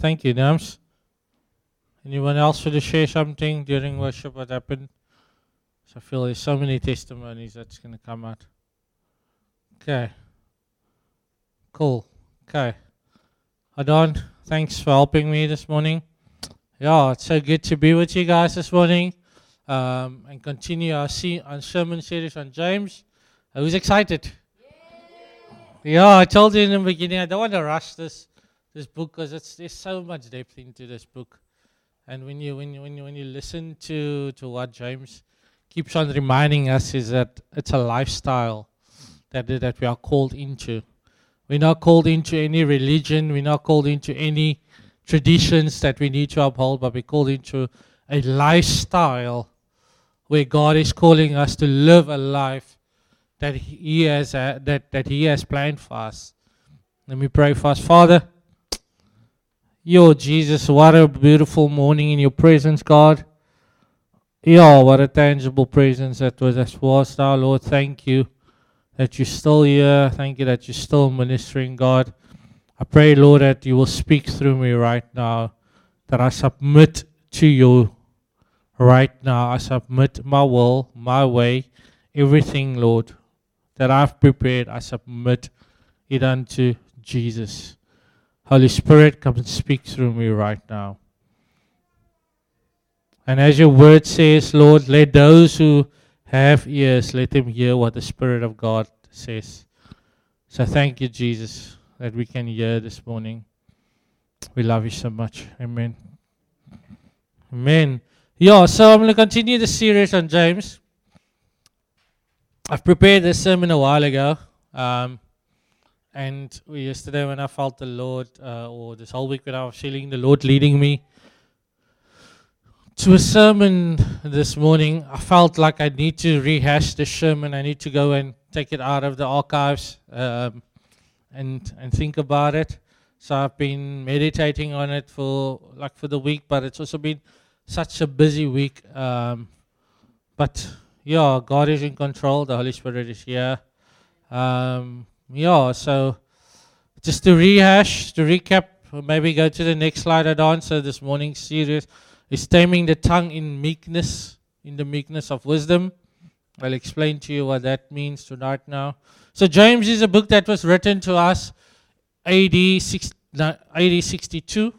Thank you, Nams. Anyone else want to share something during worship? What happened? So I feel there's so many testimonies that's going to come out. Okay. Cool. Okay. Adon, thanks for helping me this morning. Yeah, it's so good to be with you guys this morning and continue our sermon series on James. Who's excited? Yeah, I told you in the beginning I don't want to rush this book because there's so much depth into this book. And when you listen to what James keeps on reminding us is that it's a lifestyle that we are called into. We're not called into any religion. We're not called into any traditions that we need to uphold, but we're called into a lifestyle where God is calling us to live a life that He has that He has planned for us. Let me pray for us. Father, Jesus, what a beautiful morning in your presence, God. What a tangible presence that was now, Lord. Thank you that you're still here. Thank you that you're still ministering, God. I pray, Lord, that you will speak through me right now, that I submit to you right now. I submit my will, my way, everything, Lord, that I've prepared. I submit it unto Jesus. Holy Spirit, come and speak through me right now. And as your word says, Lord, let those who have ears, let them hear what the Spirit of God says. So thank you, Jesus, that we can hear this morning. We love you so much. Amen. Amen. So I'm going to continue the series on James. I've prepared this sermon a while ago. And yesterday when I felt the Lord, or this whole week when I was feeling the Lord leading me to a sermon this morning, I felt like I need to rehash the sermon. I need to go and take it out of the archives and think about it. So I've been meditating on it for the week, but it's also been such a busy week. But God is in control. The Holy Spirit is here. So just to recap, maybe go to the next slide, Adon. So this morning's series is Taming the Tongue in the meekness of wisdom. I'll explain to you what that means tonight now. So James is a book that was written to us AD 62.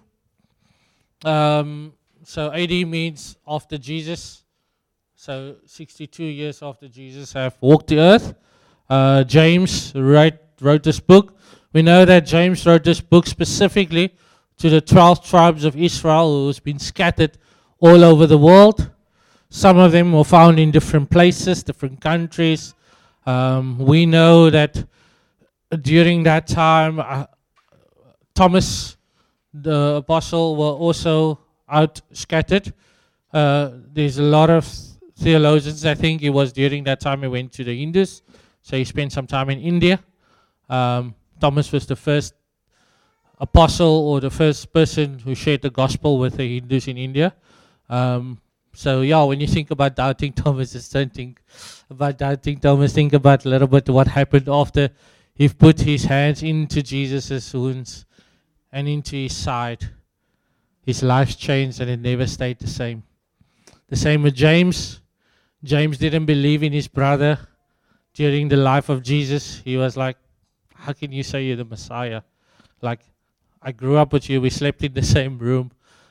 So AD means after Jesus. So 62 years after Jesus have walked the earth. James wrote this book. We know that James wrote this book specifically to the 12 tribes of Israel who's been scattered all over the world. Some of them were found in different places, different countries. We know that during that time, Thomas, the apostle, were also out scattered. There's a lot of theologians that think it was during that time he went to the Indus. So he spent some time in India. Thomas was the first apostle or the first person who shared the gospel with the Hindus in India. When you think about doubting Thomas, just don't think about doubting Thomas. Think about a little bit what happened after he put his hands into Jesus' wounds and into his side. His life changed and it never stayed the same. The same with James. James didn't believe in his brother during the life of Jesus. He was like, how can you say you're the Messiah? Like, I grew up with you. We slept in the same room.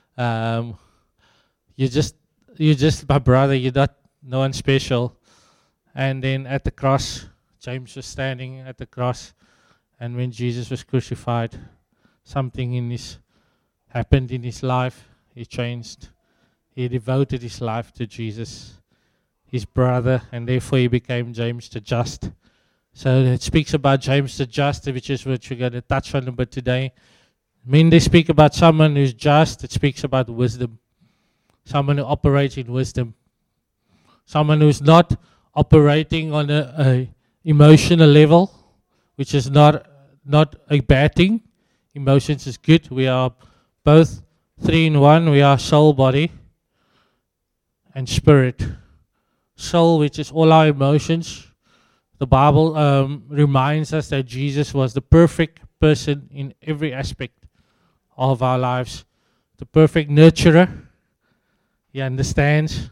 You're just my brother. You're not no one special. And then at the cross, James was standing at the cross. And when Jesus was crucified, something happened in his life. He changed. He devoted his life to Jesus, his brother, and therefore he became James the Just. So it speaks about James the Just, which is what we're going to touch on a bit today. When they speak about someone who's just, it speaks about wisdom. Someone who operates in wisdom. Someone who's not operating on a emotional level, which is not a bad thing. Emotions is good. We are both 3 in 1. We are soul, body, and spirit. Soul, which is all our emotions. The Bible reminds us that Jesus was the perfect person in every aspect of our lives. The perfect nurturer. He understands,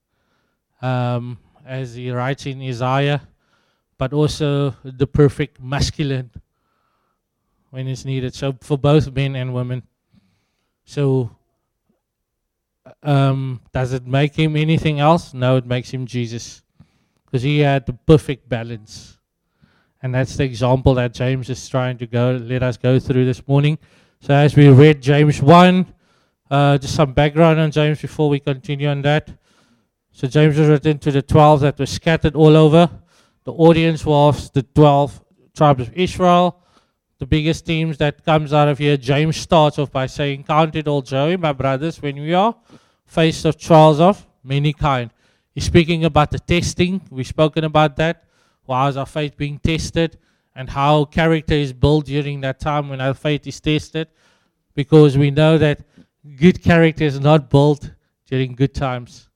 as he writes in Isaiah, but also the perfect masculine when it's needed. So for both men and women. So does it make him anything else? No, it makes him Jesus. Because he had the perfect balance. And that's the example that James is trying to let us go through this morning. So as we read James 1, just some background on James before we continue on that. So James was written to the 12 that were scattered all over. The audience was the 12 tribes of Israel. The biggest themes that comes out of here, James starts off by saying, "Count it all joy, my brothers, when we are faced with trials of many kind." He's speaking about the testing. We've spoken about that. How is our faith being tested, and how character is built during that time when our faith is tested. Because we know that good character is not built during good times.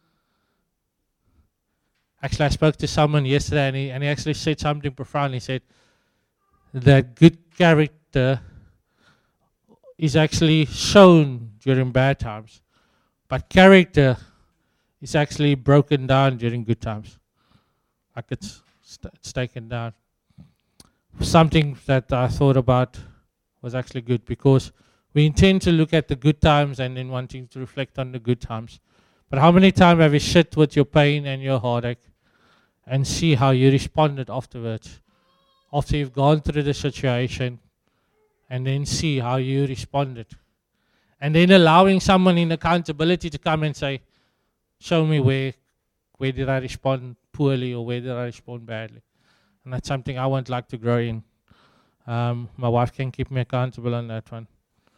Actually, I spoke to someone yesterday, and he actually said something profound. He said that good character is actually shown during bad times, but character is actually broken down during good times. Like it's taken down. Something that I thought about was actually good, because we intend to look at the good times and then wanting to reflect on the good times. But how many times have you sit with your pain and your heartache and see how you responded afterwards? After you've gone through the situation, and then see how you responded. And then allowing someone in accountability to come and say, show me where did I respond poorly, or where did I respond badly. And that's something I would like to grow in. My wife can keep me accountable on that one.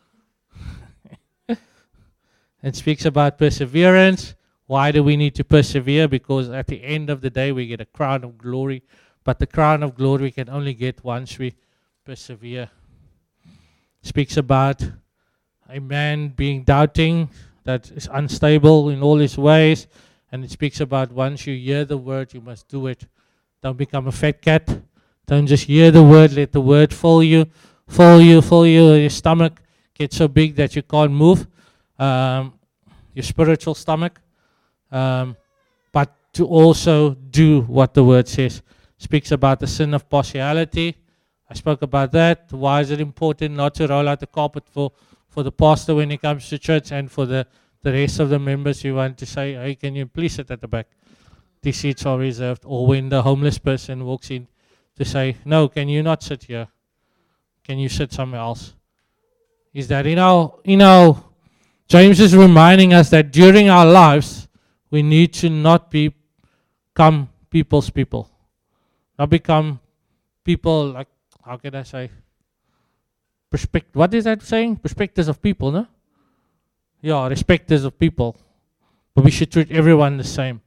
It speaks about perseverance. Why do we need to persevere? Because at the end of the day, we get a crown of glory. But the crown of glory we can only get once we persevere. Speaks about a man being doubting, that is unstable in all his ways. And it speaks about once you hear the word, you must do it. Don't become a fat cat. Don't just hear the word, let the word fill you. Your stomach gets so big that you can't move. Your spiritual stomach. But to also do what the word says. Speaks about the sin of partiality. I spoke about that. Why is it important not to roll out the carpet for the pastor when he comes to church, and for the rest of the members you want to say, hey, can you please sit at the back? These seats are reserved. Or when the homeless person walks in to say, no, can you not sit here? Can you sit somewhere else? Is that, James is reminding us that during our lives, we need to not become people's people. Not become people like, how can I say? What is that saying? Perspectives of people, no? Yeah, respecters of people. But we should treat everyone the same.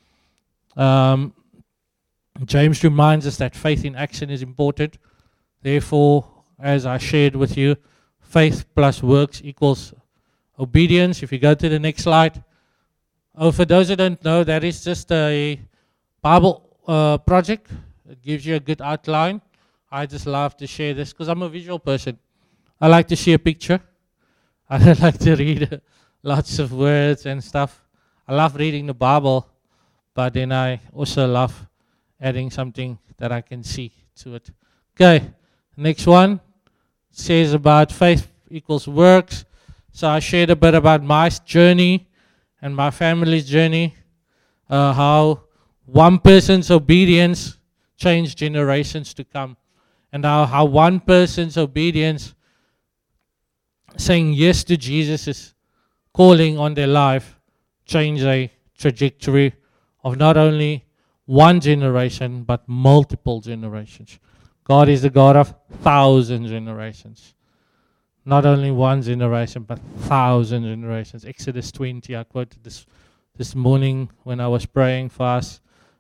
James reminds us that faith in action is important. Therefore, as I shared with you, faith plus works equals obedience. If you go to the next slide. For those who don't know, that is just a Bible project. It gives you a good outline. I just love to share this because I'm a visual person. I like to see a picture. I don't like to read lots of words and stuff. I love reading the Bible, but then I also love adding something that I can see to it. Okay, next one says about faith equals works. So I shared a bit about my journey and my family's journey, how one person's obedience changed generations to come, and how one person's obedience, saying yes to Jesus' calling on their life, changed a trajectory of not only one generation, but multiple generations. God is the God of 1,000 generations. Not only one generation, but 1,000 generations. Exodus 20, I quoted this morning when I was praying for us.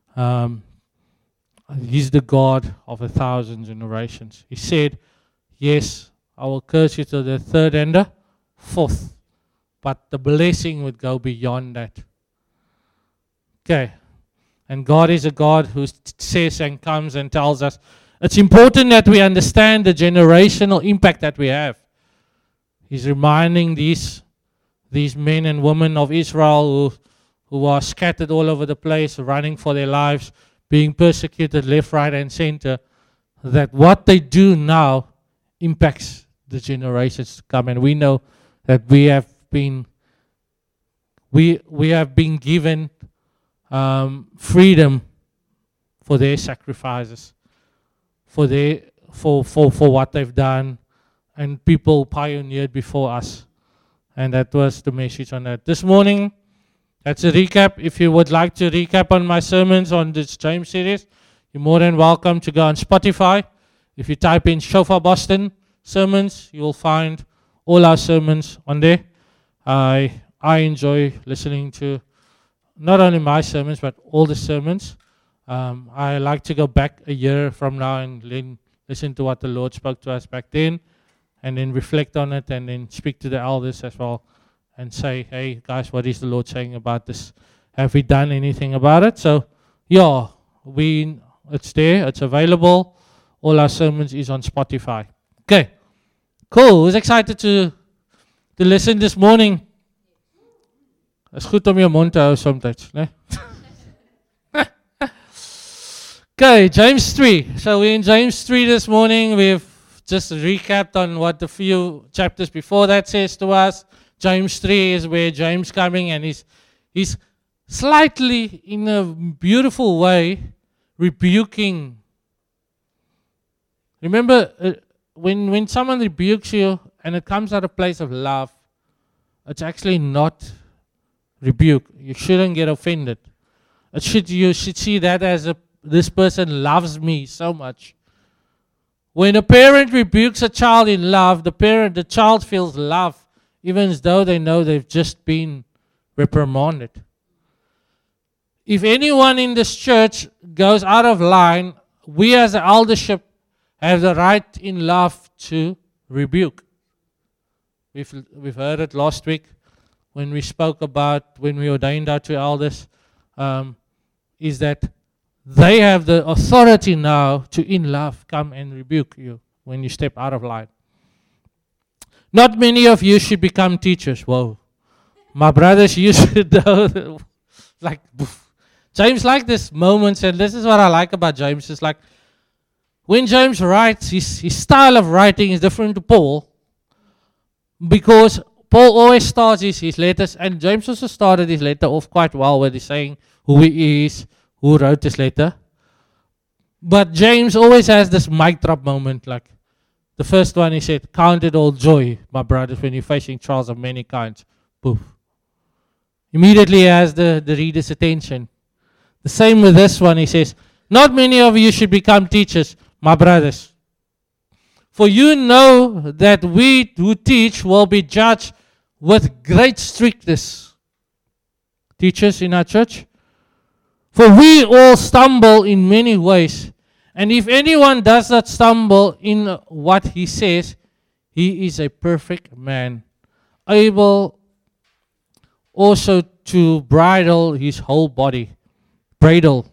He's the God of 1,000 generations. He said, yes, I will curse you to the third and the fourth. But the blessing would go beyond that. Okay. And God is a God who says and comes and tells us, it's important that we understand the generational impact that we have. He's reminding these men and women of Israel who are scattered all over the place, running for their lives, being persecuted left, right, and center, that what they do now impacts the generations to come. And we know that we have been given freedom for their sacrifices, for what they've done, and people pioneered before us. And that was the message on that. This morning, that's a recap. If you would like to recap on my sermons on this James series, you're more than welcome to go on Spotify. If you type in Shofar Boston sermons, you will find all our sermons on there. I enjoy listening to not only my sermons, but all the sermons. I like to go back a year from now and listen to what the Lord spoke to us back then, and then reflect on it, and then speak to the elders as well, and say, hey guys, what is the Lord saying about this? Have we done anything about it? So yeah, it's there, it's available. All our sermons is on Spotify. Okay, cool. Who's excited to listen this morning? It's goed om jou mond te hou sometimes, né? Okay, James 3. So we're in James 3 this morning. We've just recapped on what the few chapters before that says to us. James 3 is where James coming, and he's slightly, in a beautiful way, rebuking. Remember, when someone rebukes you and it comes out of a place of love, it's actually not rebuke. You shouldn't get offended. You should see that as this person loves me so much. When a parent rebukes a child in love, the child feels love, even as though they know they've just been reprimanded. If anyone in this church goes out of line, we as the eldership have the right in love to rebuke. We've heard it last week when we spoke about when we ordained our two elders, is that they have the authority now to, in love, come and rebuke you when you step out of line. Not many of you should become teachers. Whoa. My brothers, you should know. Like, James like this moments, and this is what I like about James. It's like, when James writes, his style of writing is different to Paul, because Paul always starts his letters, and James also started his letter off quite well, where he's saying who he is, who wrote this letter. But James always has this mic drop moment, like the first one he said, count it all joy, my brothers, when you're facing trials of many kinds. Poof. Immediately he has the reader's attention. The same with this one, he says, not many of you should become teachers, my brothers. For you know that we who teach will be judged with great strictness. Teachers in our church? For we all stumble in many ways. And if anyone does not stumble in what he says, he is a perfect man, able also to bridle his whole body. Bridle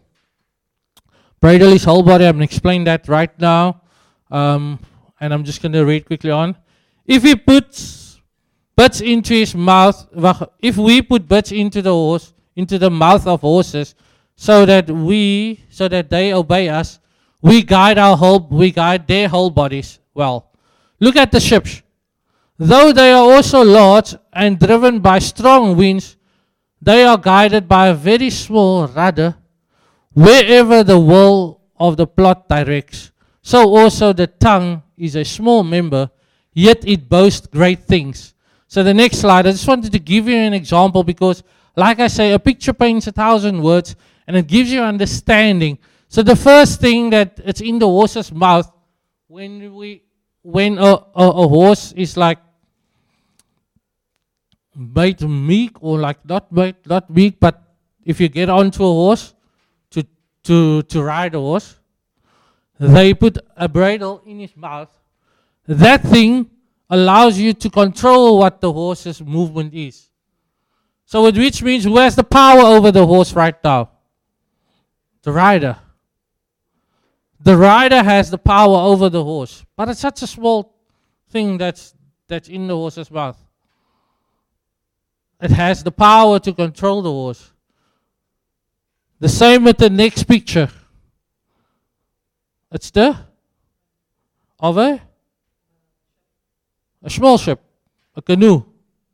his whole body. I'm going to explain that right now. And I'm just going to read quickly on. If he puts bits into his mouth, if we put bits into the mouth of horses, so that they obey us, we guide their whole bodies well. Look at the ships. Though they are also large and driven by strong winds, they are guided by a very small rudder, wherever the will of the plot directs. So also the tongue is a small member, yet it boasts great things. So the next slide, I just wanted to give you an example, because like I say, a picture paints 1,000 words, and it gives you understanding. So the first thing that it's in the horse's mouth, when a horse is like bait meek, or like not weak, but if you get onto a horse to ride a horse, they put a bridle in his mouth. That thing allows you to control what the horse's movement is. So which means, who has the power over the horse right now? The rider. The rider has the power over the horse. But it's such a small thing that that's in the horse's mouth. It has the power to control the horse. The same with the next picture. It's the of a small ship, a canoe,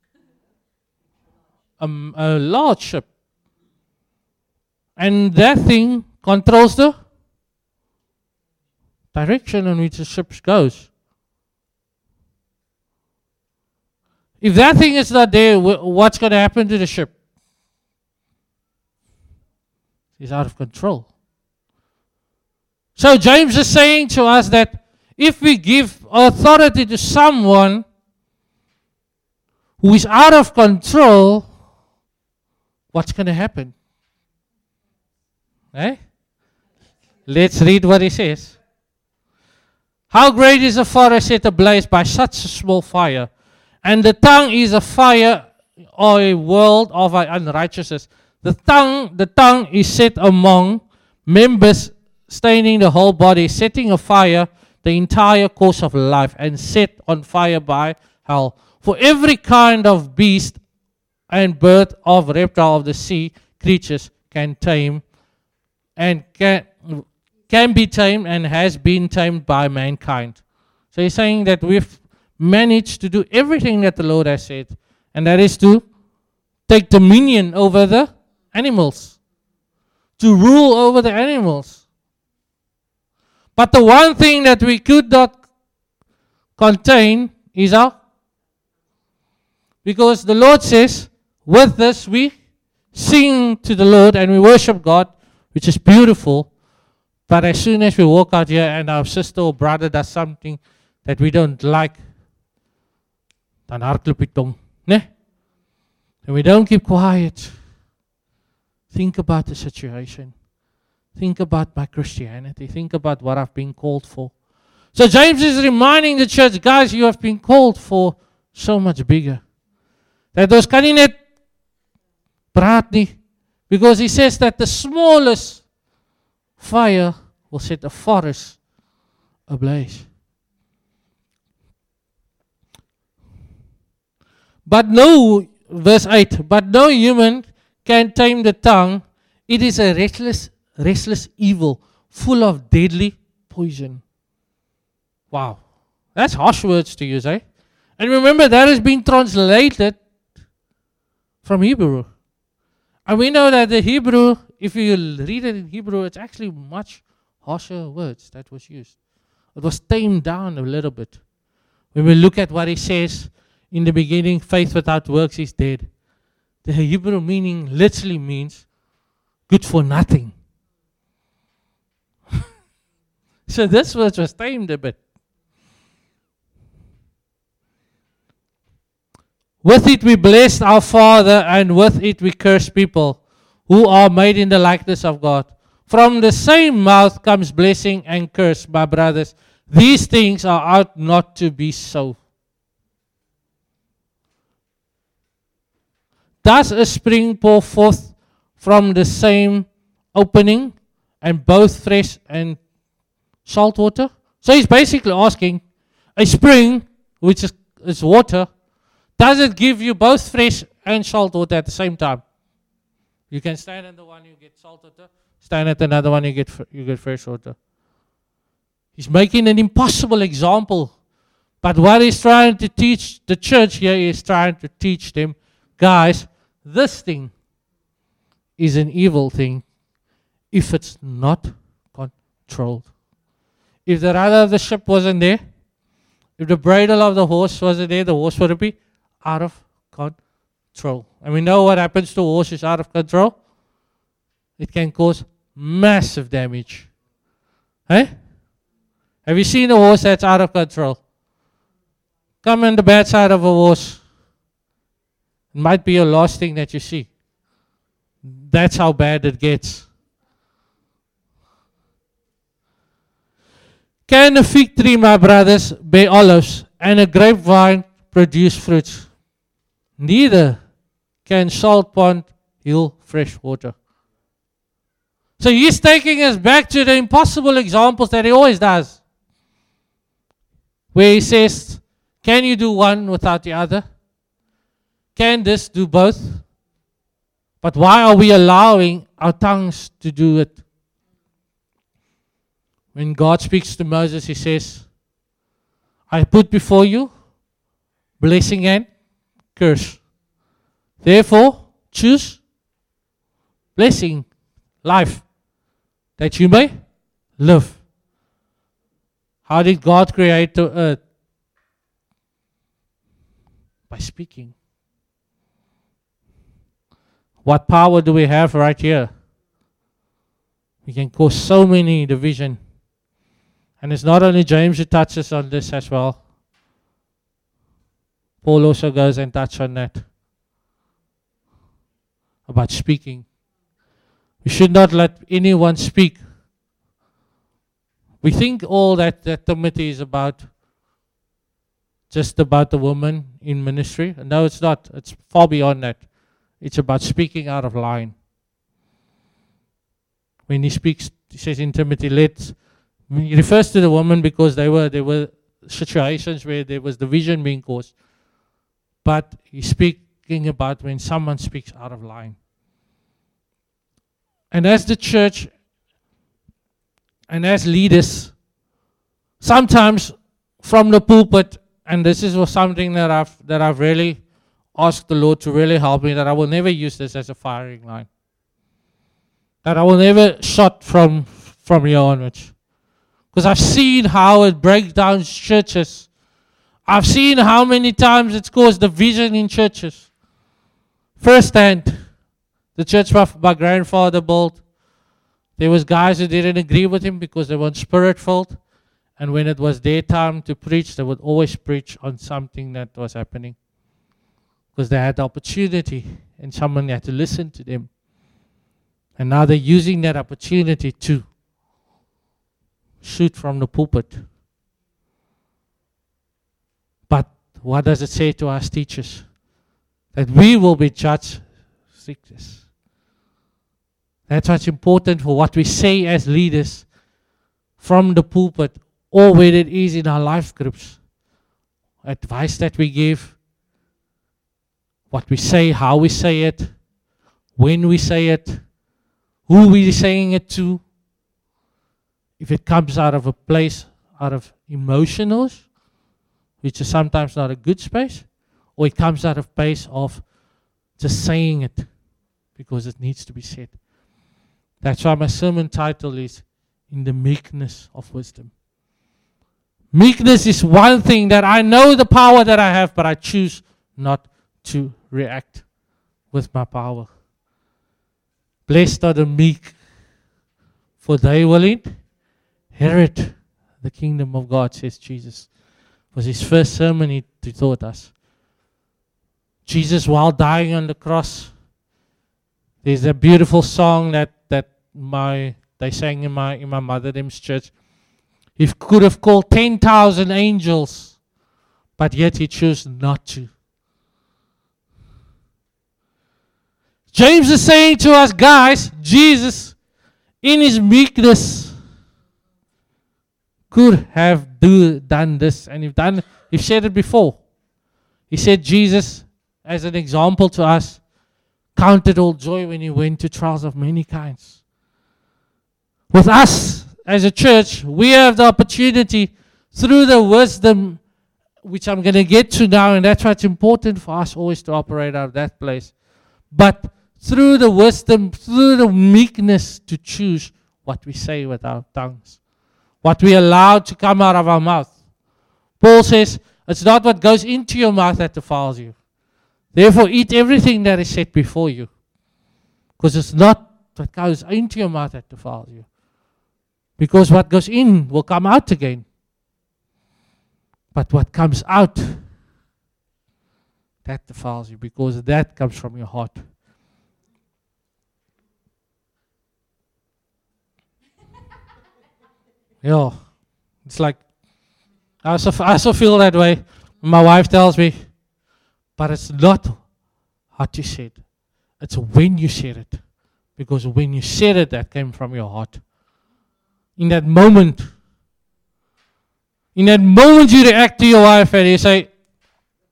a large ship. And that thing controls the direction in which the ship goes. If that thing is not there, what's going to happen to the ship? It's out of control. So James is saying to us that if we give authority to someone who is out of control, what's going to happen? Let's read what he says. How great is a forest set ablaze by such a small fire, and the tongue is a fire or a world of unrighteousness. The tongue is set among members, staining the whole body, setting afire the entire course of life, and set on fire by hell. For every kind of beast and bird of reptile of the sea, creatures can tame and can be tamed and has been tamed by mankind. So he's saying that we've managed to do everything that the Lord has said, and that is to take dominion over the animals, to rule over the animals. But the one thing that we could not contain is because the Lord says, with this we sing to the Lord and we worship God, which is beautiful. But as soon as we walk out here and our sister or brother does something that we don't like, dan hardloop die tong, né? And we don't keep quiet. Think about the situation. Think about my Christianity. Think about what I've been called for. So James is reminding the church, guys, you have been called for so much bigger. That ons kan nie net praat nie. Because he says that the smallest fire will set a forest ablaze. But no, verse 8, but no human can tame the tongue. It is a restless evil, full of deadly poison. Wow. That's harsh words to use, eh? And remember, that has been translated from Hebrew. And we know that the Hebrew, if you read it in Hebrew, it's actually much harsher words that was used. It was tamed down a little bit. When we look at what he says in the beginning, faith without works is dead. The Hebrew meaning literally means good for nothing. So this word was tamed a bit. With it we bless our Father, and with it we curse people who are made in the likeness of God. From the same mouth comes blessing and curse, my brothers. These things are ought not to be so. Does a spring pour forth from the same opening, and both fresh and salt water? So he's basically asking, a spring, which is water, does it give you both fresh and salt water at the same time? You can stand in the one, you get salt water. Stand at another one, you get fresh water. He's making an impossible example. But what he's trying to teach the church here is trying to teach them, guys, this thing is an evil thing if it's not controlled. If the rudder of the ship wasn't there, if the bridle of the horse wasn't there, the horse would be out of control. And we know what happens to a horse is out of control. It can cause massive damage. Hey? Have you seen a horse that's out of control? Come on the bad side of a horse. It might be your last thing that you see. That's how bad it gets. Can a fig tree, my brothers, bear olives, and a grapevine produce fruits? Neither can salt pond yield fresh water. So he's taking us back to the impossible examples that he always does. Where he says, Can you do one without the other? Can this do both? But why are we allowing our tongues to do it? When God speaks to Moses, he says, I put before you blessing and curse. Therefore, choose blessing, life, that you may live. How did God create the earth? By speaking. What power do we have right here? We can cause so many division. And it's not only James who touches on this as well. Paul also goes and touches on that. About speaking. We should not let anyone speak. We think all that Timothy is about, just about the woman in ministry. No, it's not. It's far beyond that. It's about speaking out of line. When he speaks, he says in Timothy, he refers to the woman because there were situations where there was division being caused. But he's speaking about when someone speaks out of line. And as the church and as leaders, sometimes from the pulpit, and this is something that I've really asked the Lord to really help me, that I will never use this as a firing line. That I will never shot from here onwards. Because I've seen how it breaks down churches. I've seen how many times it's caused division in churches. Firsthand, the church my grandfather built, there was guys who didn't agree with him because they weren't spirit-filled. And when it was their time to preach, they would always preach on something that was happening. Because they had the opportunity and someone had to listen to them. And now they're using that opportunity to shoot from the pulpit. But what does it say to us teachers? That we will be judged strictest. That's what's important for what we say as leaders from the pulpit, or where it is in our life groups. Advice that we give, what we say, how we say it, when we say it, who we're saying it to. If it comes out of a place, out of emotionals, which is sometimes not a good space, or it comes out of place of just saying it because it needs to be said. That's why my sermon title is In the Meekness of Wisdom. Meekness is one thing that I know the power that I have, but I choose not to react with my power. Blessed are the meek, for they will inherit the kingdom of God, says Jesus. It was his first sermon he taught us. Jesus, while dying on the cross, there's a beautiful song that they sang in my mother-them's church. He could have called 10,000 angels, but yet he chose not to. James is saying to us, guys, Jesus, in his meekness, could have done this, and he's said it before. He said Jesus, as an example to us, counted all joy when he went to trials of many kinds. With us as a church, we have the opportunity through the wisdom, which I'm going to get to now, and that's why it's important for us always to operate out of that place. But through the wisdom, through the meekness, to choose what we say with our tongues, what we allow to come out of our mouth. Paul says, it's not what goes into your mouth that defiles you. Therefore, eat everything that is set before you. Because it's not what goes into your mouth that defiles you. Because what goes in will come out again. But what comes out, that defiles you, because that comes from your heart. Yeah, it's like, I also feel that way. My wife tells me, but it's not what you said. It's when you said it. Because when you said it, that came from your heart. In that moment you react to your wife and you say,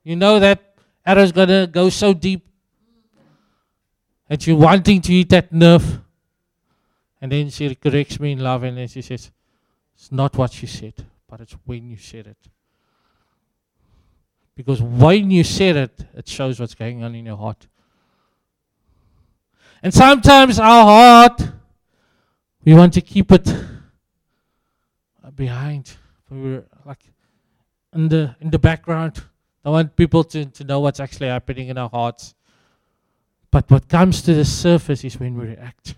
You know that arrow's going to go so deep that you're wanting to hit that nerve. And then she corrects me in love, and then she says, it's not what you said, but it's when you said it. Because when you said it, it shows what's going on in your heart. And sometimes our heart, we want to keep it behind. We're like in the background. I want people to know what's actually happening in our hearts. But what comes to the surface is when we react.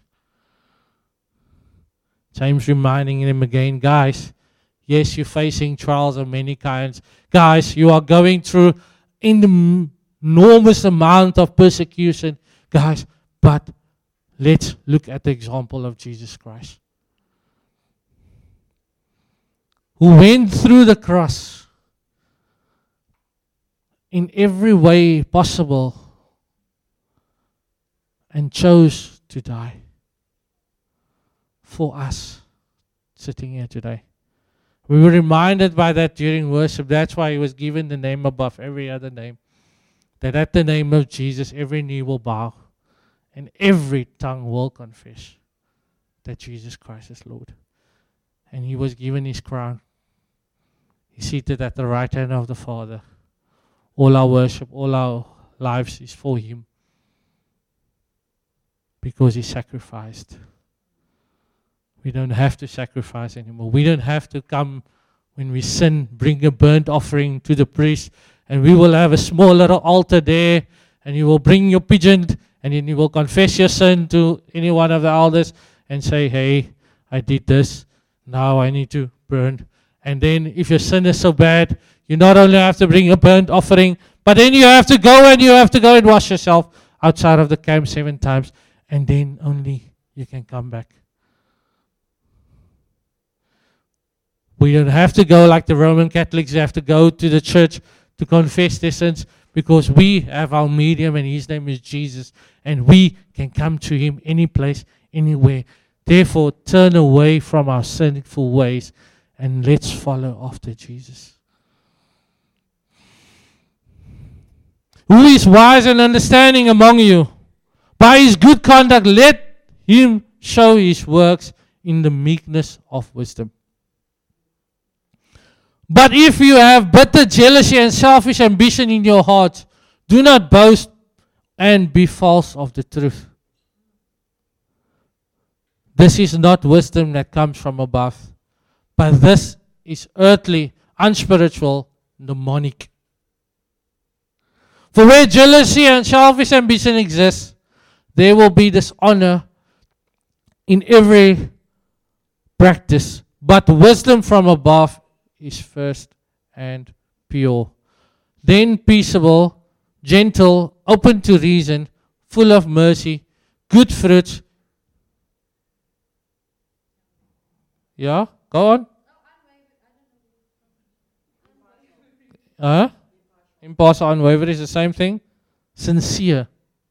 James reminding them again, guys, yes, you're facing trials of many kinds. Guys, you are going through an enormous amount of persecution. Guys, but let's look at the example of Jesus Christ, who went through the cross in every way possible and chose to die for us sitting here today. We were reminded by that during worship. That's why he was given the name above every other name. That at the name of Jesus, every knee will bow and every tongue will confess that Jesus Christ is Lord. And he was given his crown. He's seated at the right hand of the Father. All our worship, all our lives is for him. Because he sacrificed. We don't have to sacrifice anymore. We don't have to come when we sin, bring a burnt offering to the priest, and we will have a small little altar there, and you will bring your pigeon, and then you will confess your sin to any one of the elders and say, hey, I did this, now I need to burn. And then if your sin is so bad, you not only have to bring a burnt offering, but then you have to go and wash yourself outside of the camp 7 times, and then only you can come back. We don't have to go like the Roman Catholics have to go to the church to confess their sins, because we have our medium and his name is Jesus, and we can come to him any place, anywhere. Therefore, turn away from our sinful ways and let's follow after Jesus. Who is wise and understanding among you? By his good conduct, let him show his works in the meekness of wisdom. But if you have bitter jealousy and selfish ambition in your hearts, do not boast and be false of the truth. This is not wisdom that comes from above, but this is earthly, unspiritual, demonic. For where jealousy and selfish ambition exists, there will be dishonor in every practice. But wisdom from above is first and pure, then peaceable, gentle, open to reason, full of mercy, good fruits. Yeah, go on. Impartial, unwavering is the same thing. Sincere.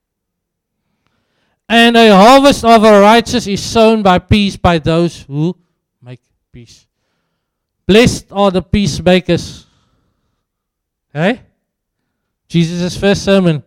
And a harvest of a righteous is sown by peace by those who make peace. Blessed are the peacemakers. Okay? Jesus' first sermon.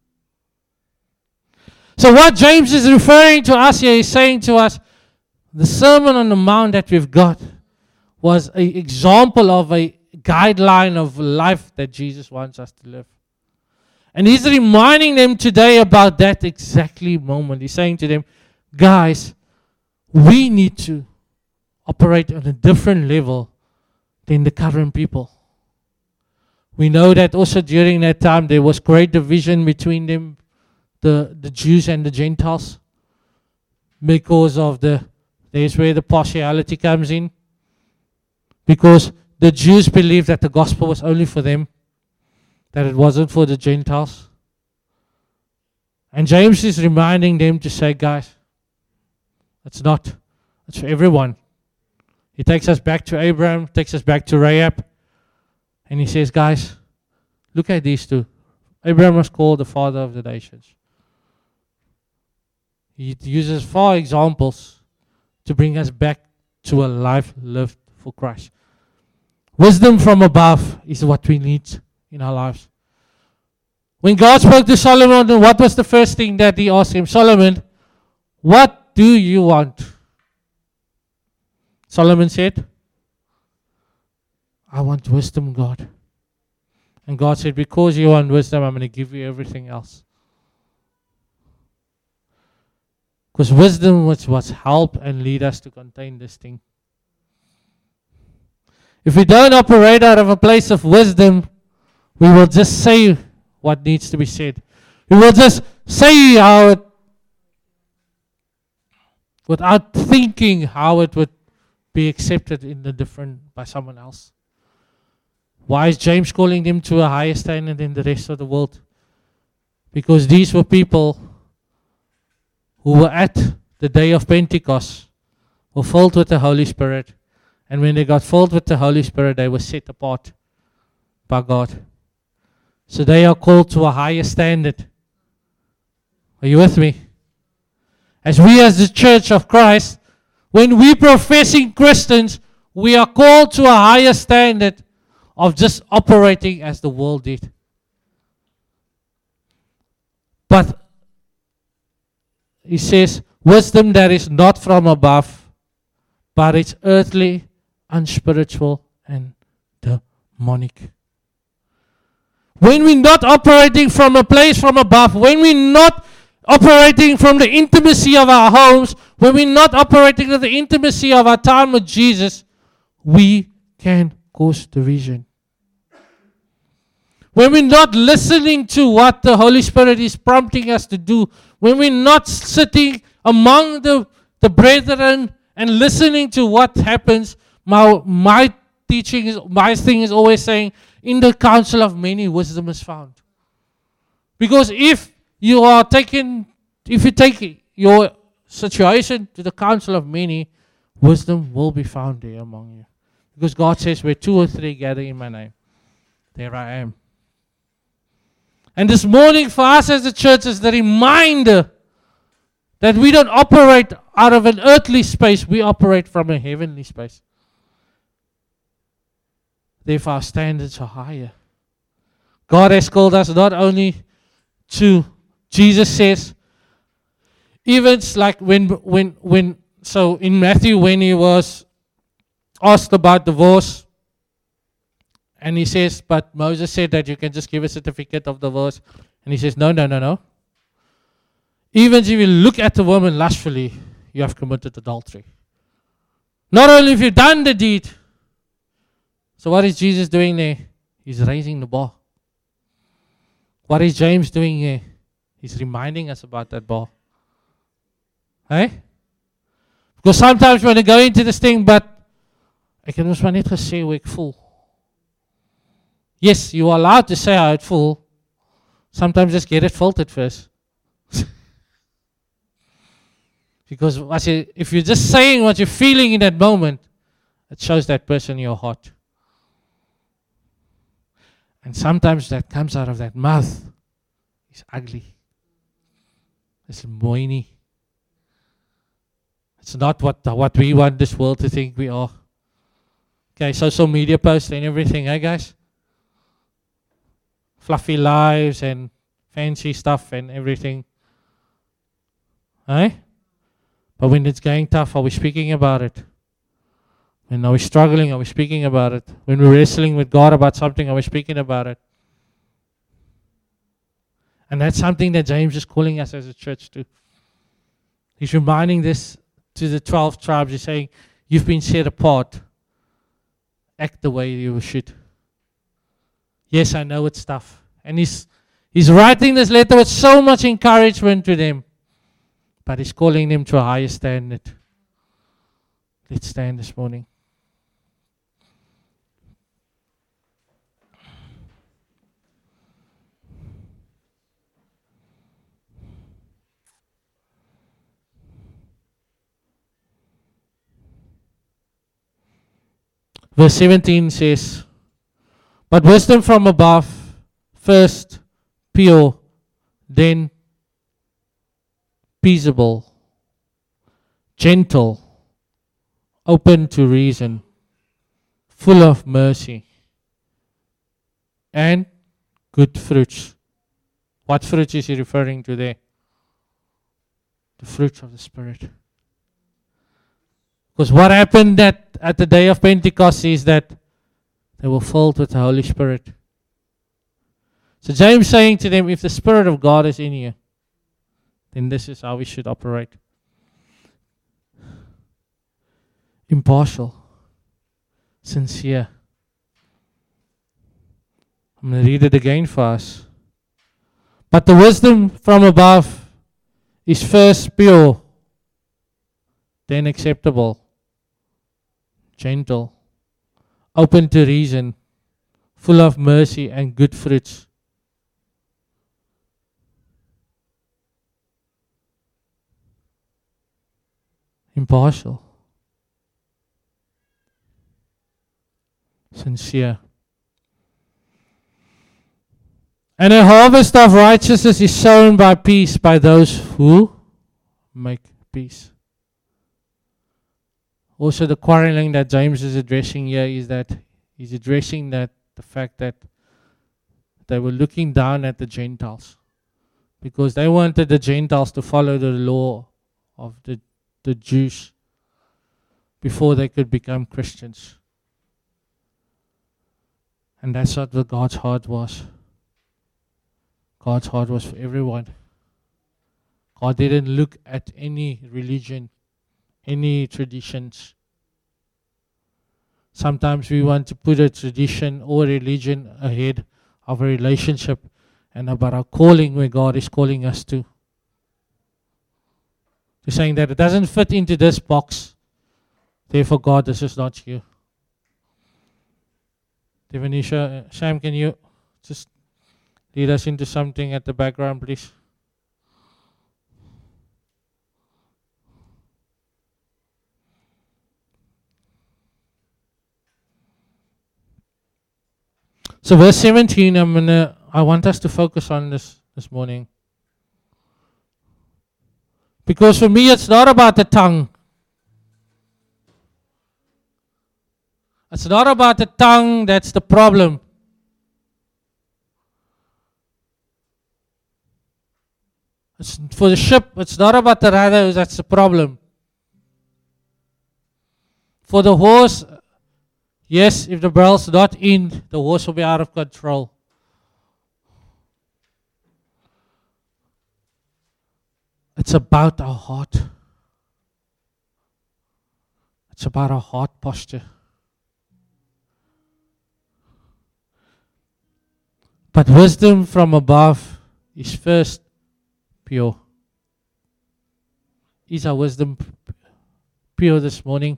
So what James is referring to us here is saying to us, the Sermon on the Mount that we've got was an example of a guideline of life that Jesus wants us to live. And he's reminding them today about that exactly moment. He's saying to them, guys, we need to operate on a different level than the current people. We know that also during that time there was great division between them, the Jews and the Gentiles, because of there's where the partiality comes in. Because the Jews believed that the gospel was only for them, that it wasn't for the Gentiles. And James is reminding them to say, guys, it's not. It's for everyone. He takes us back to Abraham, takes us back to Rahab, and he says, guys, look at these two. Abraham was called the father of the nations. He uses 4 examples to bring us back to a life lived for Christ. Wisdom from above is what we need in our lives. When God spoke to Solomon, what was the first thing that he asked him? Solomon, what do you want? Solomon said, I want wisdom, God. And God said, because you want wisdom, I'm going to give you everything else. Because wisdom was what's help and lead us to contain this thing. If we don't operate out of a place of wisdom, we will just say what needs to be said. We will just say how it, without thinking how it would be accepted in the different by someone else. Why is James calling them to a higher standard than the rest of the world? Because these were people who were at the day of Pentecost, were filled with the Holy Spirit. And when they got filled with the Holy Spirit, they were set apart by God. So they are called to a higher standard. Are you with me? As we as the Church of Christ, when we professing Christians, we are called to a higher standard of just operating as the world did. But he says, wisdom that is not from above, but it's earthly, unspiritual, and demonic. When we're not operating from a place from above, when we're not operating from the intimacy of our homes, when we're not operating in the intimacy of our time with Jesus, we can cause division. When we're not listening to what the Holy Spirit is prompting us to do, when we're not sitting among the brethren and listening to what happens, my teaching is, my thing is always saying, in the counsel of many, wisdom is found. Because if you take your situation to the counsel of many, wisdom will be found there among you. Because God says, where 2 or 3 gather in my name, there I am. And this morning for us as a church is the reminder that we don't operate out of an earthly space, we operate from a heavenly space. Therefore our standards are higher. God has called us not only to, Jesus says, even like so in Matthew when he was asked about divorce, and he says, but Moses said that you can just give a certificate of divorce. And he says, no. Even if you look at the woman lustfully, you have committed adultery. Not only if you've done the deed. So what is Jesus doing there? He's raising the bar. What is James doing here? He's reminding us about that bar. Hey? Because sometimes when I go into this thing, but ek het ons maar net gesê hoe ek voel. Yes, you are allowed to say how it feels. Sometimes just get it filtered first. Because if you're just saying what you're feeling in that moment, it shows that person your heart. And sometimes that comes out of that mouth is ugly. It's moiny. It's not what we want this world to think we are. Okay, social media posts and everything, hey guys? Fluffy lives and fancy stuff and everything. Hey? But when it's going tough, are we speaking about it? When are we struggling, are we speaking about it? When we're wrestling with God about something, are we speaking about it? And that's something that James is calling us as a church to. He's reminding this to the 12 tribes. He's saying, you've been set apart. Act the way you should. Yes, I know it's tough. And he's writing this letter with so much encouragement to them. But he's calling them to a higher standard. Let's stand this morning. Verse 17 says, but wisdom from above, first pure, then peaceable, gentle, open to reason, full of mercy, and good fruits, What fruit is he referring to there? The fruit of the Spirit. Because what happened at the day of Pentecost is that they were filled with the Holy Spirit. So James saying to them, if the Spirit of God is in you, then this is how we should operate. Impartial. Sincere. I'm going to read it again for us. But the wisdom from above is first pure, then acceptable, gentle, open to reason, full of mercy and good fruits. Impartial. Sincere. And a harvest of righteousness is sown by peace by those who make peace. Also the quarreling that James is addressing here is that he's addressing that the fact that they were looking down at the Gentiles because they wanted the Gentiles to follow the law of the Jews before they could become Christians. And that's not what God's heart was. God's heart was for everyone. God didn't look at any religion, any traditions. Sometimes we want to put a tradition or religion ahead of a relationship and about our calling where God is calling us to. He's saying that it doesn't fit into this box. Therefore, God, this is not you. Devanisha, Sam, can you just lead us into something at the background, please? So verse 17, I want us to focus on this morning. Because for me, it's not about the tongue. It's not about the tongue that's the problem. For the ship, it's not about the rudder that's the problem. For the horse, yes, if the barrel's not in, the horse will be out of control. It's about our heart. It's about our heart posture. But wisdom from above is first pure. Is our wisdom pure this morning?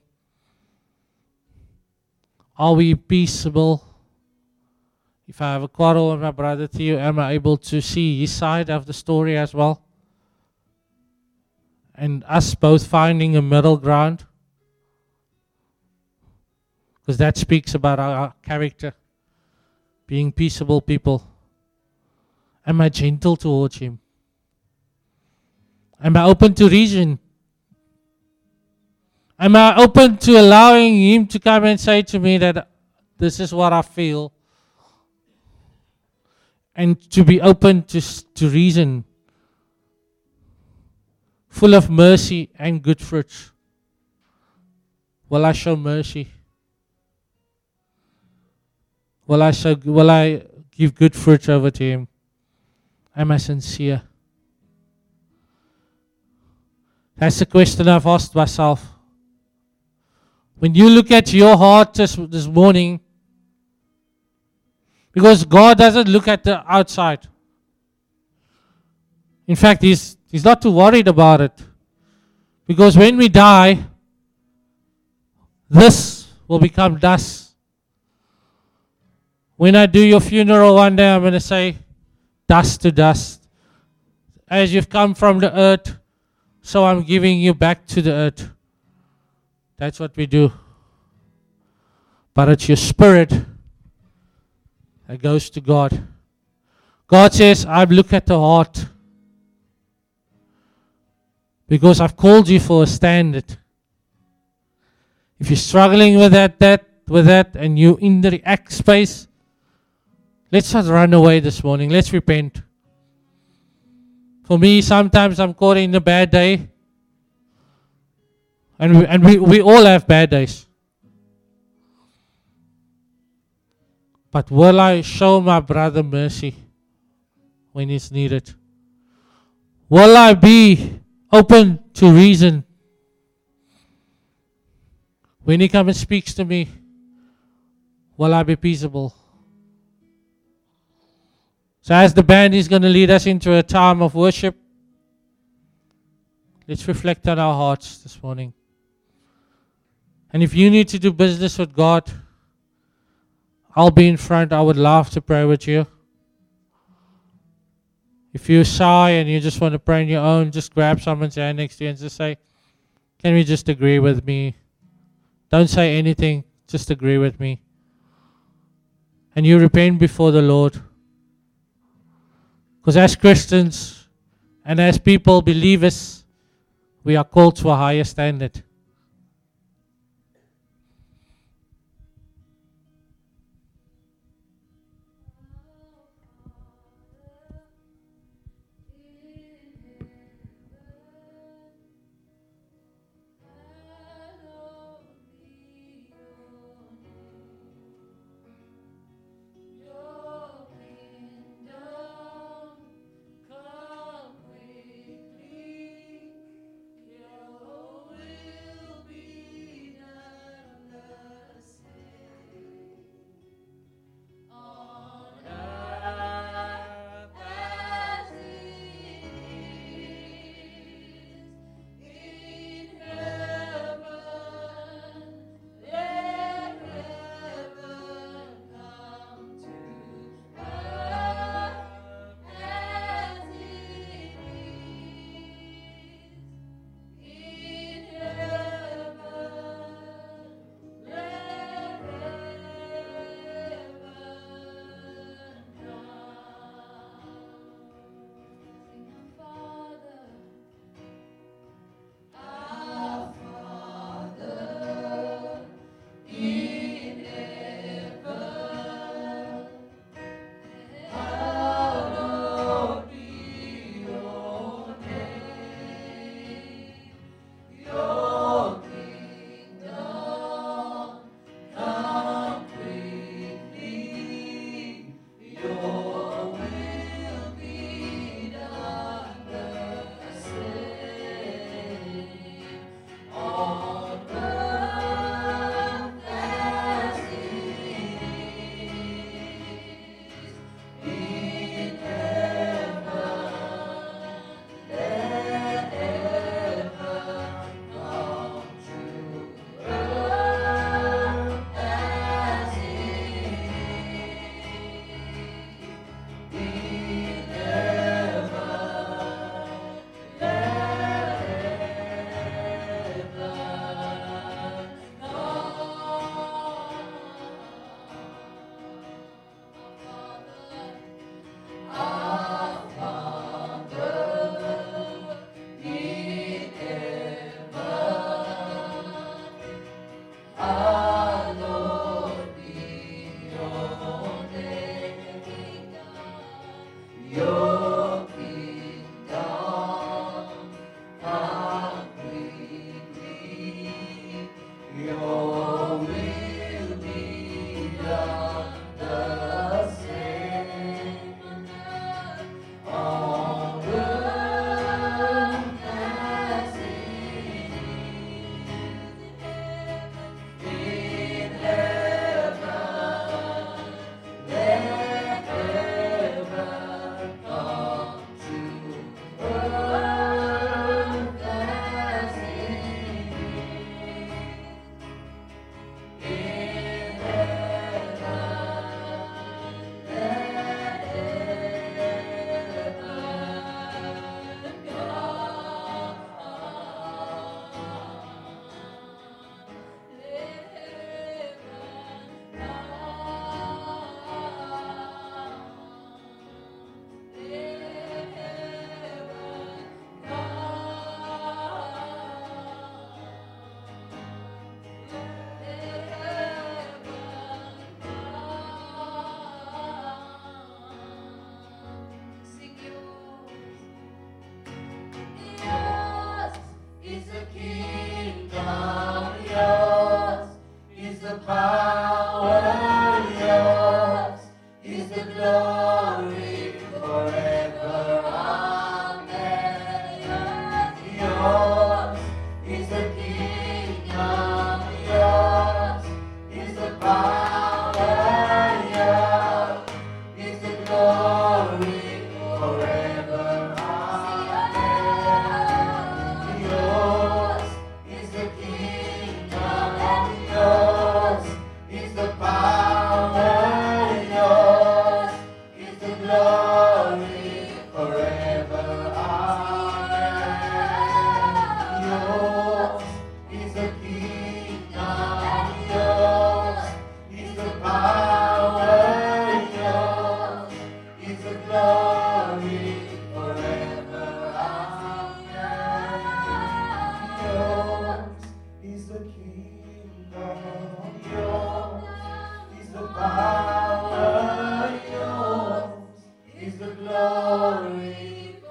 Are we peaceable? If I have a quarrel with my brother to you, am I able to see his side of the story as well? And us both finding a middle ground? Because that speaks about our character. Being peaceable people. Am I gentle towards him? Am I open to reason? Am I open to allowing him to come and say to me that this is what I feel? And to be open to reason. Full of mercy and good fruits. Will I show mercy? Will I give good fruits over to him? Am I sincere? That's the question I've asked myself. When you look at your heart this morning, because God doesn't look at the outside. In fact, He's not too worried about it. Because when we die, this will become dust. When I do your funeral one day, I'm going to say, dust to dust. As you've come from the earth, so I'm giving you back to the earth. That's what we do. But it's your spirit that goes to God. God says, I've looked at the heart. Because I've called you for a standard. If you're struggling with that, and you're in the react space, let's not run away this morning. Let's repent. For me, sometimes I'm caught in a bad day. And we all have bad days. But will I show my brother mercy when it's needed? Will I be open to reason when he comes and speaks to me? Will I be peaceable? So as the band is going to lead us into a time of worship, let's reflect on our hearts this morning. And if you need to do business with God, I'll be in front. I would love to pray with you. If you're shy and you just want to pray on your own, just grab someone's hand next to you and just say, can we just agree with me? Don't say anything, just agree with me. And you repent before the Lord. Because as Christians and as people, believers, we are called to a higher standard.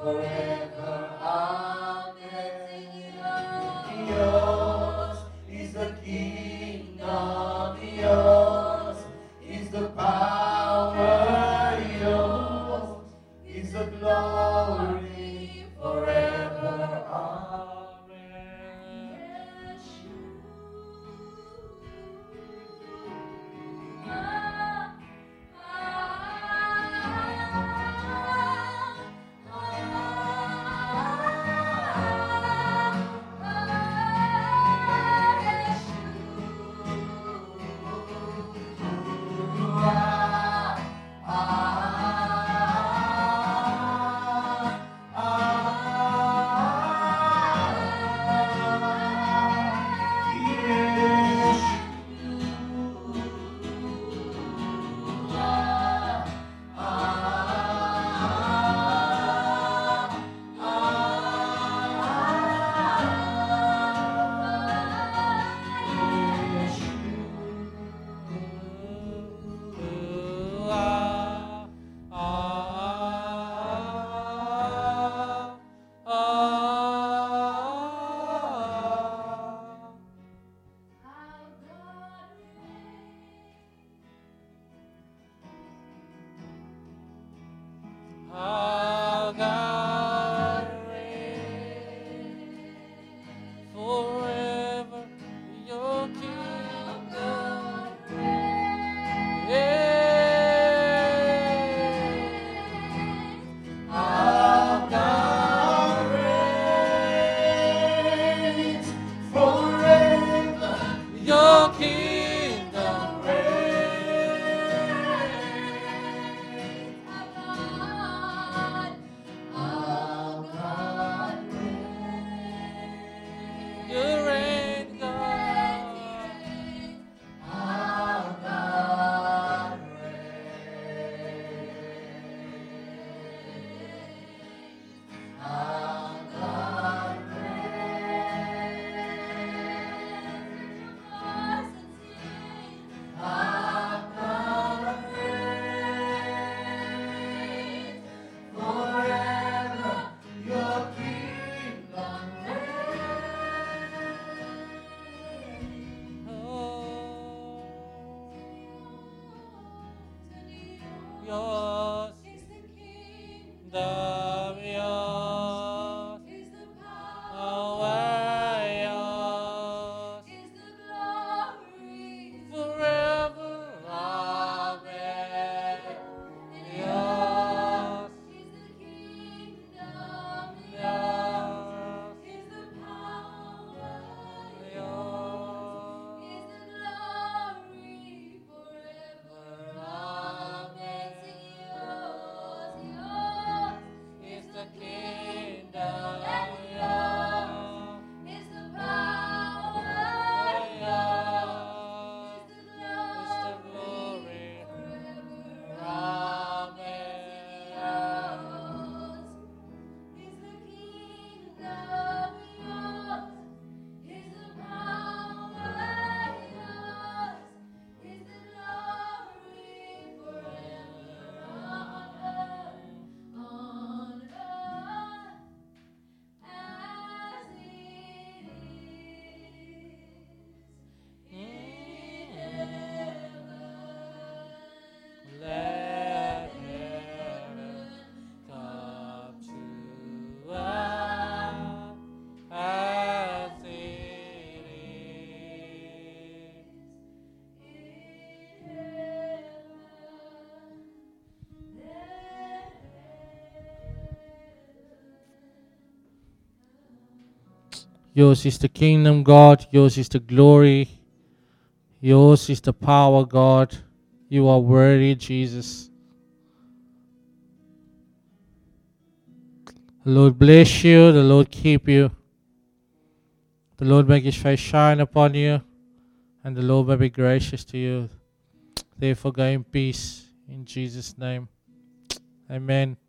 forever. Amen. Yours is the kingdom, yours is the power, yours is the glory forever. Amen. Our God reigns forever. Your kingdom reigns. Our God reigns forever. Your kingdom reigns. Our God reigns. You reign, God. Our God reigns. Our God reigns. Our God reigns forever. Your kingdom reigns. Yours is the kingdom, yours is the power, yours is the glory forever. Amen. Yours is the kingdom, yours is the power, yours is the glory forever. Amen. Sing yours, yours is the kingdom, yours is the power, yours is the glory forever. Amen. Yours is the kingdom, yours is the power, yours is the glory forever. On earth as it is in heaven. Let heaven come to us as it is in Yours is the kingdom, God. Yours is the glory. Yours is the power, God. You are worthy, Jesus. The Lord bless you. The Lord keep you. The Lord make his face shine upon you. And the Lord may be gracious to you. Therefore go in peace. In Jesus' name. Amen.